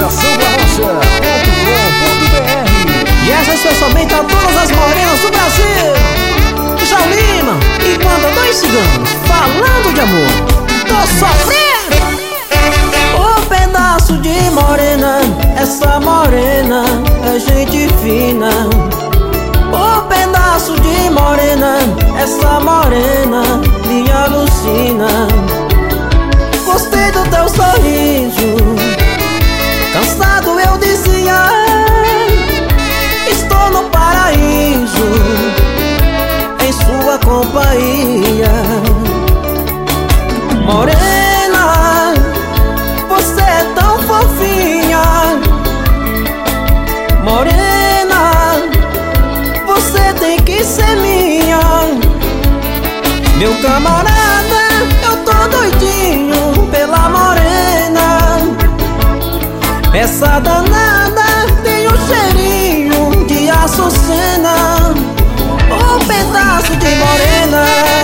E essa especialmente a todas as morenas do Brasil. João Lima e Banda Dois Ciganos, falando de amor. Tô sofrendo. O pedaço de morena, essa morena é gente fina. O pedaço de morena, essa morena me alucina. Gostei do teu sorriso, cansado eu dizia, estou no paraíso, em sua companhia. Morena, você é tão fofinha. Morena, você tem que ser minha. Meu camarada, eu tô doidinho pela morena. Essa danada tem um cheirinho de açucena. Um pedaço de morena.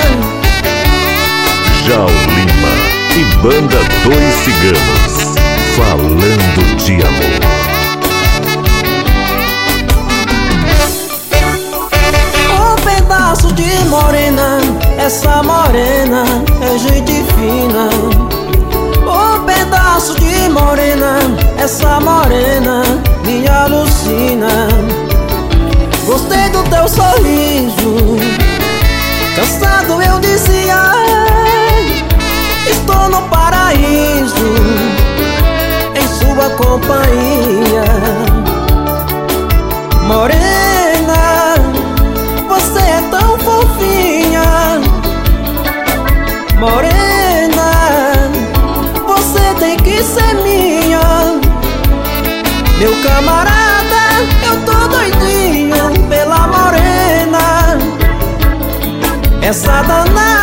João Lima e Banda Dois Ciganos, falando de amor. Um pedaço de morena, essa morena é gente fina. Um pedaço de morena, essa morena me alucina. Gostei do teu sorriso, cansado eu dizia, estou no paraíso, em sua companhia. Morena, você é tão fofinha. Morena, você tem que ser minha. Meu camarada, eu tô doidinho pela morena. Essa danada